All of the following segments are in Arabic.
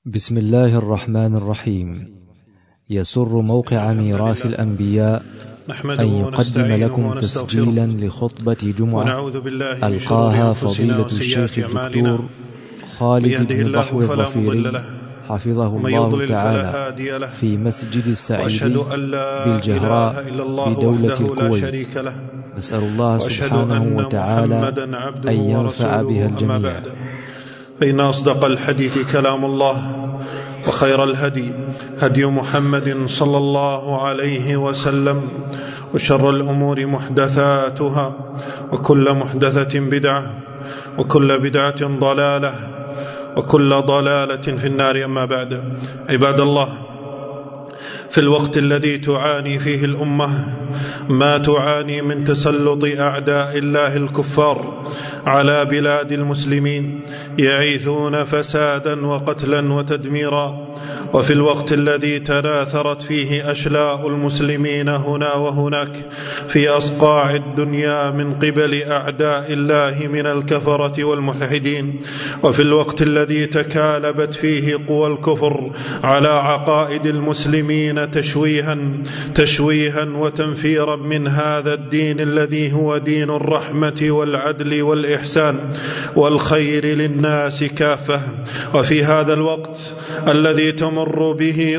بسم الله الرحمن الرحيم. يسر موقع ميراث الأنبياء أن يقدم لكم تسجيلا لخطبة جمعة ألقاها فضيلة الشيخ الدكتور خالد بن ضحوي الظفيري حفظه الله تعالى في مسجد السعيدي بالجهراء بدولة الكويت. نسأل الله سبحانه وتعالى أن ينفع بها الجميع. فإن أصدق الحديث كلام الله، وخير الهدي هدي محمد صلى الله عليه وسلم، وشر الأمور محدثاتها، وكل محدثة بدعة، وكل بدعة ضلالة، وكل ضلالة في النار. أما بعد، عباد الله، في الوقت الذي تعاني فيه الأمة ما تعاني من تسلط أعداء الله الكفار على بلاد المسلمين يعيثون فسادا وقتلا وتدميرا، وفي الوقت الذي تناثرت فيه أشلاء المسلمين هنا وهناك في أصقاع الدنيا من قبل أعداء الله من الكفرة والملحدين، وفي الوقت الذي تكالبت فيه قوى الكفر على عقائد المسلمين تشويها وتنفيرا من هذا الدين الذي هو دين الرحمة والعدل والإحسان والخير للناس كافة. وفي هذا الوقت الذي تمر به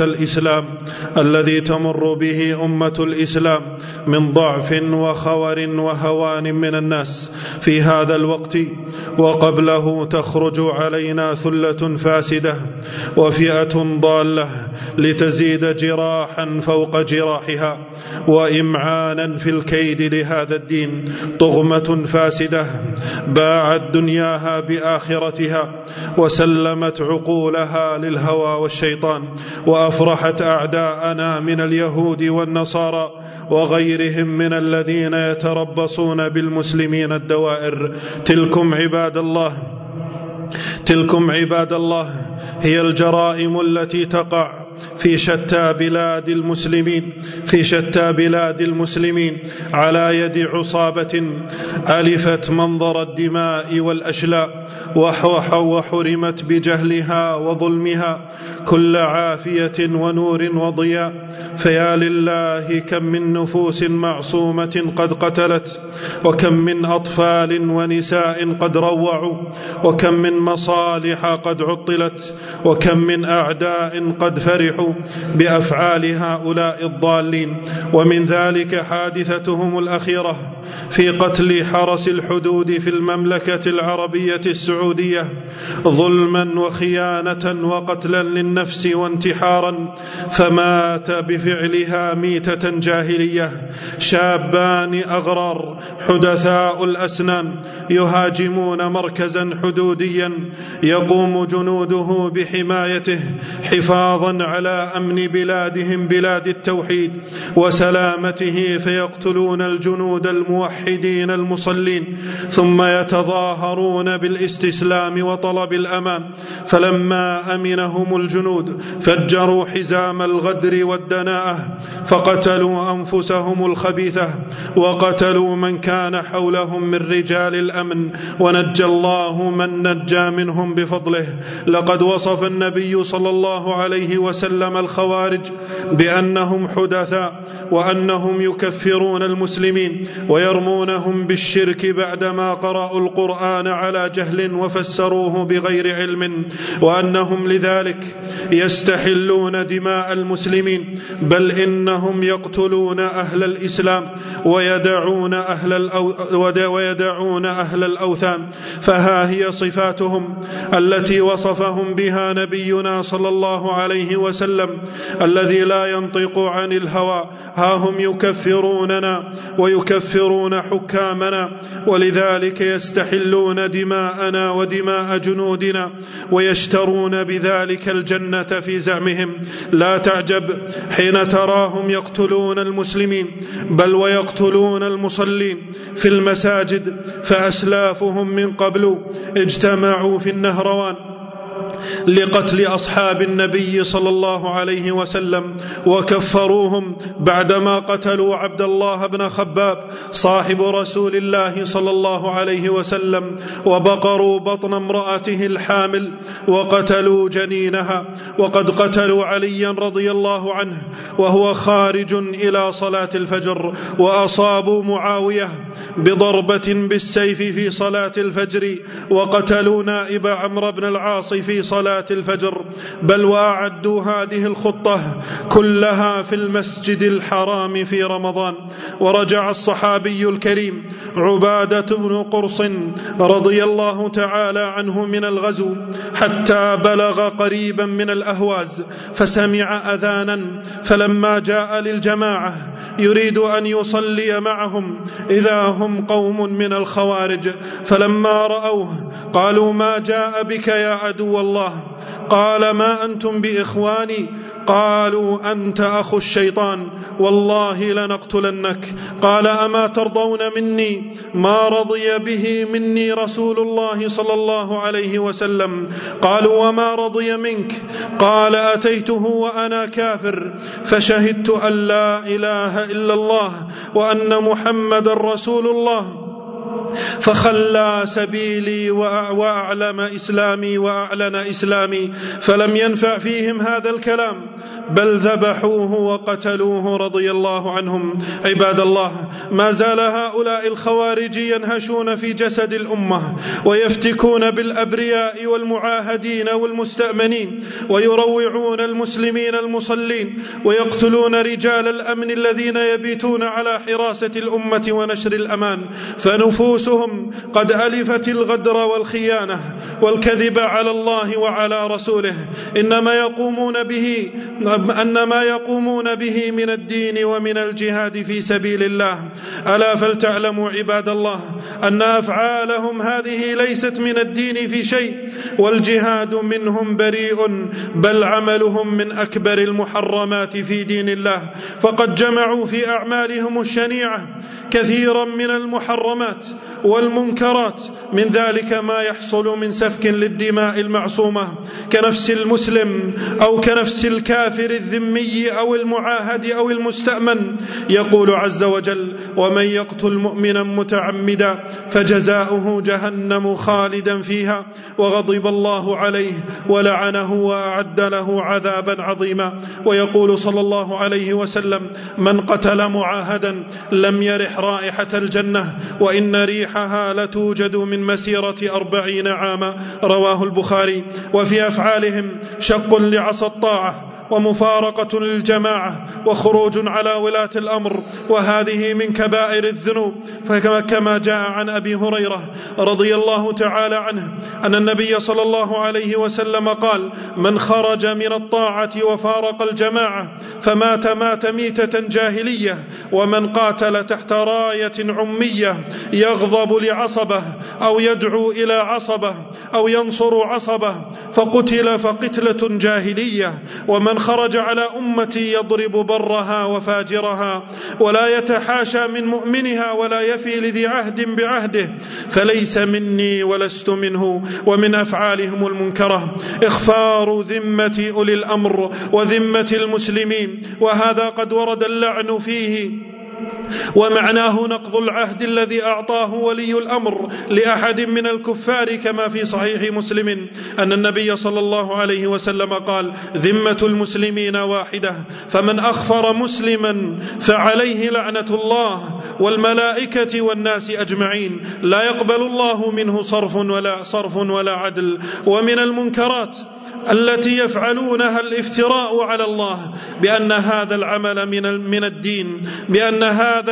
أمة الإسلام من ضعف وخور وهوان من الناس، في هذا الوقت وقبله تخرج علينا ثلة فاسدة وفئة ضالة لتزيد جراحا فوق جراحها وإمعانا في الكيد لهذا الدين، طغمة فاسدة باعت دنياها بآخرتها وسلمت عقولها للهوى والشيطان، وأفرحت أعداءنا من اليهود والنصارى وغيرهم من الذين يتربصون بالمسلمين الدوائر. تلكم عباد الله هي الجرائم التي تقع في شتى بلاد المسلمين على يد عصابة ألفت منظر الدماء والأشلاء، وحرمت بجهلها وظلمها كل عافية ونور وضياء. فيا لله كم من نفوس معصومة قد قتلت، وكم من أطفال ونساء قد روعوا، وكم من مصالح قد عطلت، وكم من أعداء قد فرحوا بأفعال هؤلاء الضالين. ومن ذلك حادثتهم الأخيرة في قتل حرس الحدود في المملكة العربية السعودية ظلما وخيانة وقتلا للنفس وانتحارا، فمات بفعلها ميتة جاهلية شابان أغرار حدثاء الأسنان يهاجمون مركزا حدوديا يقوم جنوده بحمايته حفاظا على أمن بلادهم بلاد التوحيد وسلامته، فيقتلون الجنود الموحدين المصلين ثم يتظاهرون بالاستسلام وطلب الأمان. فلما أمنهم الجنود فجروا حزام الغدر والدناءة فقتلوا أنفسهم الخبيثة وقتلوا من كان حولهم من رجال الأمن، ونجى الله من نجى منهم بفضله. لقد وصف النبي صلى الله عليه وسلم الخوارج بأنهم حدثاء، وأنهم يكفرون المسلمين ويرمونهم بالشرك بعدما قرأوا القرآن على جهل وفسروه بغير علم، وأنهم لذلك يستحلون دماء المسلمين، بل إنهم يقتلون أهل الإسلام ويدعون أهل الأوثان. فها هي صفاتهم التي وصفهم بها نبينا صلى الله عليه وسلم الذي لا ينطق عن الهوى. ها هم يكفروننا ويكفرون حكامنا، ولذلك يستحلون دماءنا ودماء جنودنا ويشترون بذلك الجنة في زعمهم. لا تعجب حين تراهم يقتلون المسلمين، بل ويقتلون المصلين في المساجد، فأسلافهم من قبل اجتمعوا في النهروان لقتل أصحاب النبي صلى الله عليه وسلم وكفروهم بعدما قتلوا عبد الله بن خباب صاحب رسول الله صلى الله عليه وسلم، وبقروا بطن امرأته الحامل وقتلوا جنينها. وقد قتلوا عليا رضي الله عنه وهو خارج إلى صلاة الفجر، وأصابوا معاوية بضربة بالسيف في صلاة الفجر، وقتلوا نائب عمرو بن العاص في صلاة الفجر. بل وأعدوا هذه الخطة كلها في المسجد الحرام في رمضان. ورجع الصحابي الكريم عبادة بن قرص رضي الله تعالى عنه من الغزو حتى بلغ قريبا من الأهواز، فسمع أذانا، فلما جاء للجماعة يريد أن يصلي معهم إذا هم قوم من الخوارج، فلما رأوه قالوا: ما جاء بك يا عدو الله؟ قال: ما أنتم بإخواني؟ قالوا: أنت أخو الشيطان، والله لنقتلنك. قال: أما ترضون مني ما رضي به مني رسول الله صلى الله عليه وسلم؟ قالوا: وما رضي منك؟ قال: أتيته وأنا كافر، فشهدت أن لا إله إلا الله وأن محمد رسول الله، فخلى سبيلي وأعلن إسلامي. فلم ينفع فيهم هذا الكلام، بل ذبحوه وقتلوه رضي الله عنهم. عباد الله، ما زال هؤلاء الخوارج ينهشون في جسد الأمة، ويفتكون بالأبرياء والمعاهدين والمستأمنين، ويروعون المسلمين المصلين، ويقتلون رجال الأمن الذين يبيتون على حراسة الأمة ونشر الأمان. فنفوسهم قد ألفت الغدر والخيانة والكذب على الله وعلى رسوله، إنما يقومون به من الدين ومن الجهاد في سبيل الله. ألا فلتعلموا عباد الله أن أفعالهم هذه ليست من الدين في شيء، والجهاد منهم بريء، بل عملهم من أكبر المحرمات في دين الله. فقد جمعوا في أعمالهم الشنيعة كثيرا من المحرمات والمنكرات، من ذلك ما يحصل من سفك للدماء المعصومة كنفس المسلم أو كنفس الكافر الذمي أو المعاهد أو المستأمن. يقول عز وجل: ومن يقتل مؤمنا متعمدا فجزاؤه جهنم خالدا فيها وغضب الله عليه ولعنه وأعد له عذابا عظيما. ويقول صلى الله عليه وسلم: من قتل معاهدا لم يرح رائحة الجنة، وإن ريحها لتوجد من مسيرة 40 عاما. رواه البخاري. وفي أفعالهم شق لعصا الطاعة، ومفارقة للجماعة، وخروج على ولاة الأمر، وهذه من كبائر الذنوب. فكما جاء عن أبي هريرة رضي الله تعالى عنه أن النبي صلى الله عليه وسلم قال: من خرج من الطاعة وفارق الجماعة فمات ميتة جاهلية، ومن قاتل تحت راية عمية يغضب لعصبه أو يدعو إلى عصبه أو ينصر عصبه فقتل فقتلة جاهلية، ومن خرج على أمتي يضرب برها وفاجرها ولا يتحاشى من مؤمنها ولا يفي لذي عهد بعهده فليس مني ولست منه. ومن أفعالهم المنكرة إخفار ذمة أولي الأمر وذمة المسلمين، وهذا قد ورد اللعن فيه، ومعناه نقض العهد الذي أعطاه ولي الأمر لأحد من الكفار، كما في صحيح مسلم أن النبي صلى الله عليه وسلم قال: ذمة المسلمين واحدة، فمن أخفر مسلما فعليه لعنة الله والملائكة والناس أجمعين، لا يقبل الله منه صرف ولا عدل. ومن المنكرات التي يفعلونها الافتراء على الله بأن هذا العمل من الدين، بأن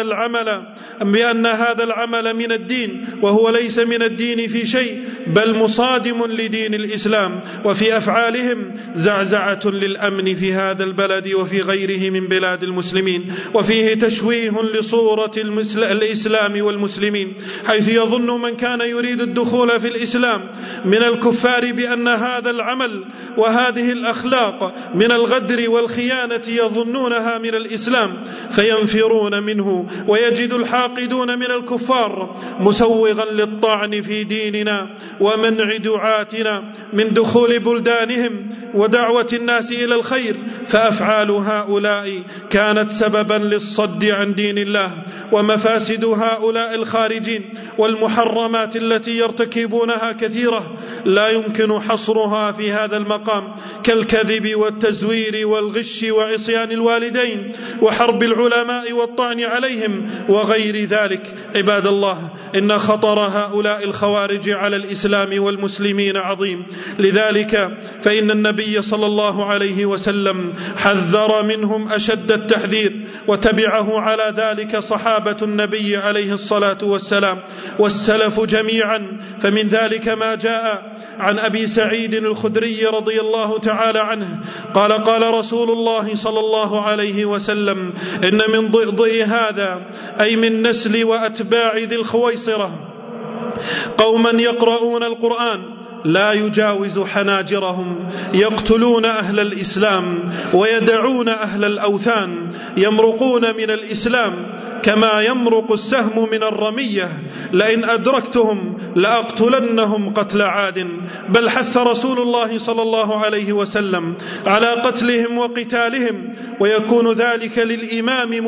هذا العمل من الدين، وهو ليس من الدين في شيء، بل مصادم لدين الإسلام. وفي أفعالهم زعزعة للأمن في هذا البلد وفي غيره من بلاد المسلمين، وفيه تشويه لصورة الإسلام والمسلمين، حيث يظن من كان يريد الدخول في الإسلام من الكفار بأن هذا العمل وهذه الأخلاق من الغدر والخيانة يظنونها من الإسلام فينفرون منه، ويجد الحاقدون من الكفار مسوغا للطعن في ديننا ومنع دعاتنا من دخول بلدانهم ودعوة الناس إلى الخير، فأفعال هؤلاء كانت سببا للصد عن دين الله، ومفاسد هؤلاء الخارجين والمحرمات التي يرتكبونها كثيرة لا يمكن حصرها في هذا المقام، كالكذب والتزوير والغش وعصيان الوالدين وحرب العلماء والطعن عليهم وغير ذلك. عباد الله، إن خطر هؤلاء الخوارج على الإسلام والمسلمين عظيم، لذلك فإن النبي صلى الله عليه وسلم حذر منهم أشد التحذير، وتبعه على ذلك صحابة النبي عليه الصلاة والسلام والسلف جميعا. فمن ذلك ما جاء عن أبي سعيد الخدري رضي الله تعالى عنه قال: قال رسول الله صلى الله عليه وسلم: إن من ضئضئ هذا، أي من نسل وأتباع ذي الخويصرة، قوما يقرؤون القرآن لا يجاوز حناجرهم، يقتلون أهل الإسلام ويدعون أهل الأوثان، يمرقون من الإسلام كما يمرق السهم من الرمية، لئن أدركتهم لأقتلنهم قتل عاد. بل حث رسول الله صلى الله عليه وسلم على قتلهم وقتالهم، ويكون ذلك للإمام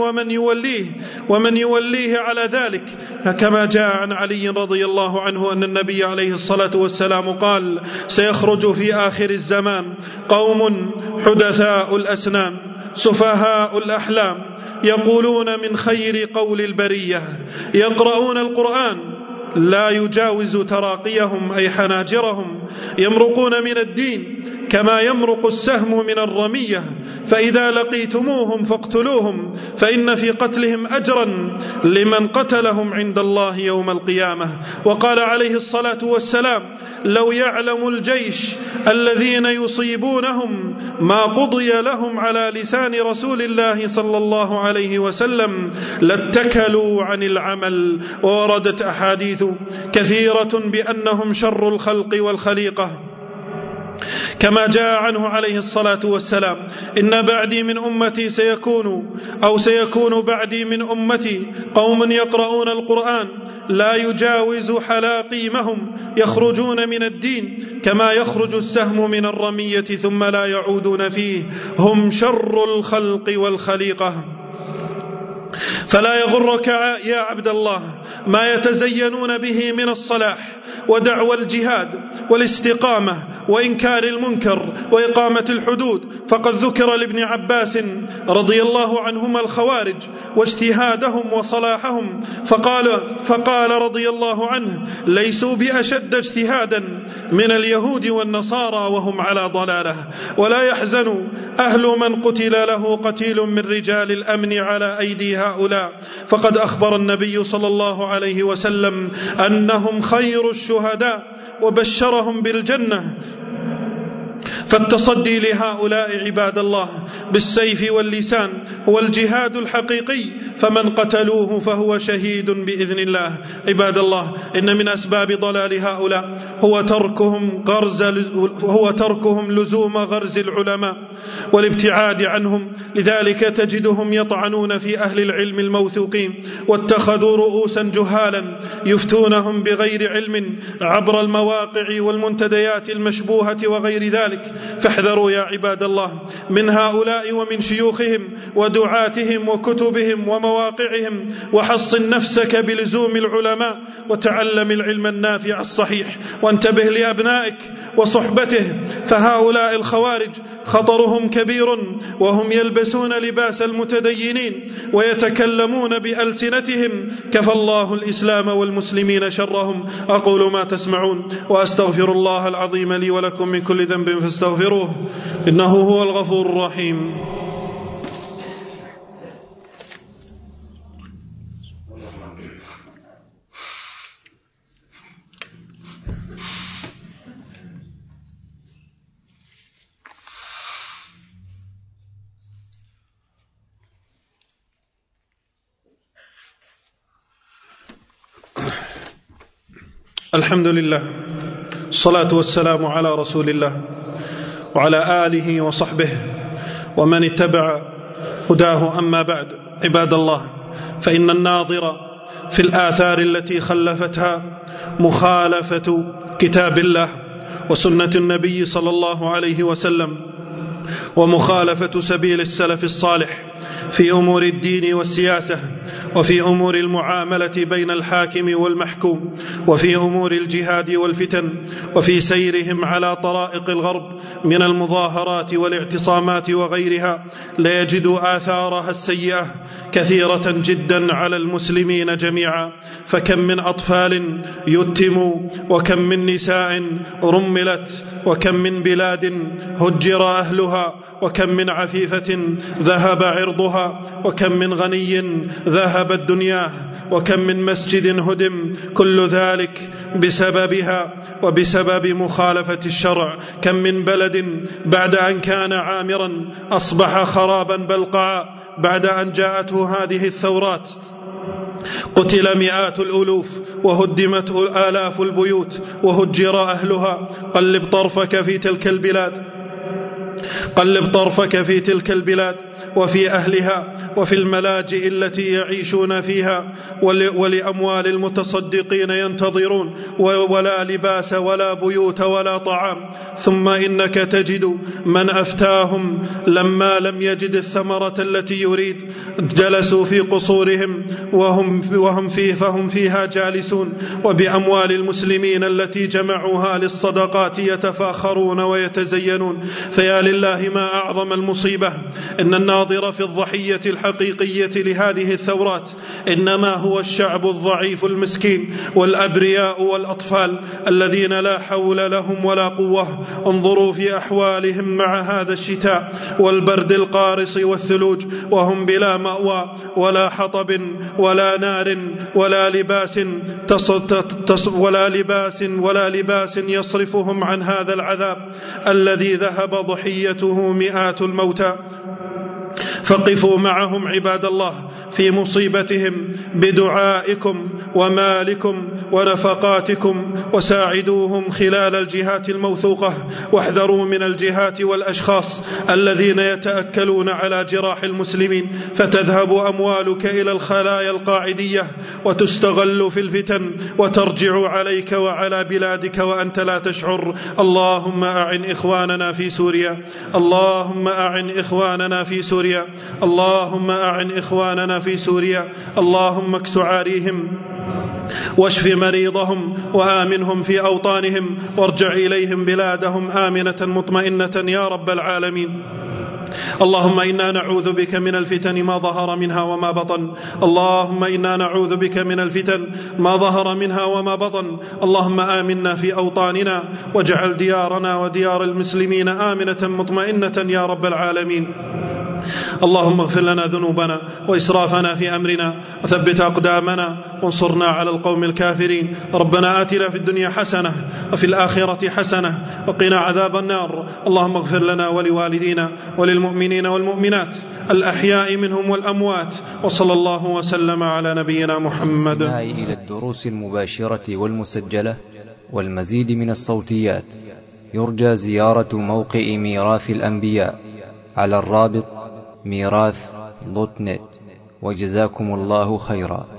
ومن يوليه على ذلك، كما جاء عن علي رضي الله عنه أن النبي عليه الصلاة والسلام قال: سيخرج في آخر الزمان قوم حدثاء الأسنان سفهاء الأحلام، يقولون من خير قول البرية، يقرؤون القرآن لا يجاوز تراقيهم أي حناجرهم، يمرقون من الدين كما يمرق السهم من الرمية، فإذا لقيتموهم فاقتلوهم، فإن في قتلهم أجرا لمن قتلهم عند الله يوم القيامة. وقال عليه الصلاة والسلام: لو يعلم الجيش الذين يصيبونهم ما قضي لهم على لسان رسول الله صلى الله عليه وسلم لاتكلوا عن العمل. ووردت أحاديث كثيرة بأنهم شر الخلق والخليقة، كما جاء عنه عليه الصلاة والسلام: إن بعدي من أمتي سيكون بعدي من أمتي قوم يقرؤون القرآن لا يجاوز حلاقيمهم، يخرجون من الدين كما يخرج السهم من الرمية ثم لا يعودون فيه، هم شر الخلق والخليقة. فلا يغرك يا عبد الله ما يتزينون به من الصلاح ودعوى الجهاد والاستقامة وإنكار المنكر وإقامة الحدود، فقد ذكر لابن عباس رضي الله عنهما الخوارج واجتهادهم وصلاحهم، فقال رضي الله عنه: ليسوا بأشد اجتهادا من اليهود والنصارى وهم على ضلاله، ولا يحزن أهل من قتل له قتيل من رجال الأمن على أيدي هؤلاء، فقد أخبر النبي صلى الله عليه وسلم أنهم خير الشهداء وبشرهم بالجنة. فالتصدي لهؤلاء عباد الله بالسيف واللسان هو الجهاد الحقيقي، فمن قتلوه فهو شهيد بإذن الله. عباد الله، إن من أسباب ضلال هؤلاء هو تركهم لزوم غرز العلماء والابتعاد عنهم، لذلك تجدهم يطعنون في أهل العلم الموثوقين، واتخذوا رؤوسا جهالا يفتونهم بغير علم عبر المواقع والمنتديات المشبوهة وغير ذلك. فاحذروا يا عباد الله من هؤلاء ومن شيوخهم ودعاتهم وكتبهم ومواقعهم، وحصن نفسك بلزوم العلماء وتعلم العلم النافع الصحيح، وانتبه لأبنائك وصحبته، فهؤلاء الخوارج خطرهم كبير، وهم يلبسون لباس المتدينين ويتكلمون بألسنتهم، كفى الله الإسلام والمسلمين شرهم. أقول ما تسمعون وأستغفر الله العظيم لي ولكم من كل ذنب فاستغفروه إنه هو الغفور الرحيم. الحمد لله، الصلاة والسلام على رسول الله وعلى آله وصحبه ومن اتبع هداه. أما بعد، عباد الله، فإن الناظر في الآثار التي خلفتها مخالفة كتاب الله وسنة النبي صلى الله عليه وسلم، ومخالفة سبيل السلف الصالح في أمور الدين والسياسة، وفي أمور المعاملة بين الحاكم والمحكوم، وفي أمور الجهاد والفتن، وفي سيرهم على طرائق الغرب من المظاهرات والاعتصامات وغيرها، ليجد آثارها السيئة كثيرة جدا على المسلمين جميعا. فكم من أطفال يتموا، وكم من نساء رملت، وكم من بلاد هجر أهلها، وكم من عفيفة ذهب عرضها، وكم من غني ذهبت دنياه، وكم من مسجد هدم، كل ذلك بسببها وبسبب مخالفة الشرع. كم من بلد بعد أن كان عامرا أصبح خرابا بلقعا بعد أن جاءته هذه الثورات. قتل مئات الألوف، وهدمت آلاف البيوت، وهجر أهلها. قلب طرفك في تلك البلاد، قلب طرفك في تلك البلاد وفي أهلها وفي الملاجئ التي يعيشون فيها، ولأموال المتصدقين ينتظرون، ولا لباس ولا بيوت ولا طعام. ثم إنك تجد من أفتاهم لما لم يجد الثمرة التي يريد جلسوا في قصورهم فهم فيها جالسون، وبأموال المسلمين التي جمعوها للصدقات يتفاخرون ويتزينون. فيا لله ما أعظم المصيبة، إن الناظر في الضحية الحقيقية لهذه الثورات إنما هو الشعب الضعيف المسكين والأبرياء والأطفال الذين لا حول لهم ولا قوة. انظروا في أحوالهم مع هذا الشتاء والبرد القارص والثلوج، وهم بلا مأوى ولا حطب ولا نار ولا لباس يصرفهم عن هذا العذاب الذي ذهب ضحيته مئات الموتى. فقفوا معهم عباد الله في مصيبتهم بدعائكم ومالكم ونفقاتكم، وساعدوهم خلال الجهات الموثوقة، واحذروا من الجهات والأشخاص الذين يتأكلون على جراح المسلمين، فتذهب أموالك إلى الخلايا القاعدية وتستغل في الفتن، وترجع عليك وعلى بلادك وأنت لا تشعر. اللهم أعن إخواننا في سوريا، اللهم أعن إخواننا في سوريا، اللهم أعن إخواننا في سوريا. اللهم اكس عاريهم واشف مريضهم وآمنهم في أوطانهم، وارجع إليهم بلادهم آمنة مطمئنة يا رب العالمين. اللهم إنا نعوذ بك من الفتن ما ظهر منها وما بطن، اللهم إنا نعوذ بك من الفتن ما ظهر منها وما بطن. اللهم آمنا في أوطاننا، واجعل ديارنا وديار المسلمين آمنة مطمئنة يا رب العالمين. اللهم اغفر لنا ذنوبنا وإسرافنا في أمرنا، وثبت أقدامنا، وانصرنا على القوم الكافرين. ربنا آتنا في الدنيا حسنة وفي الآخرة حسنة وقنا عذاب النار. اللهم اغفر لنا ولوالدينا وللمؤمنين والمؤمنات الأحياء منهم والأموات، وصلى الله وسلم على نبينا محمد. إلى الدروس المباشرة والمسجلة والمزيد من الصوتيات يرجى زيارة موقع ميراث الأنبياء على الرابط ميراث.net. وجزاكم الله خيرا.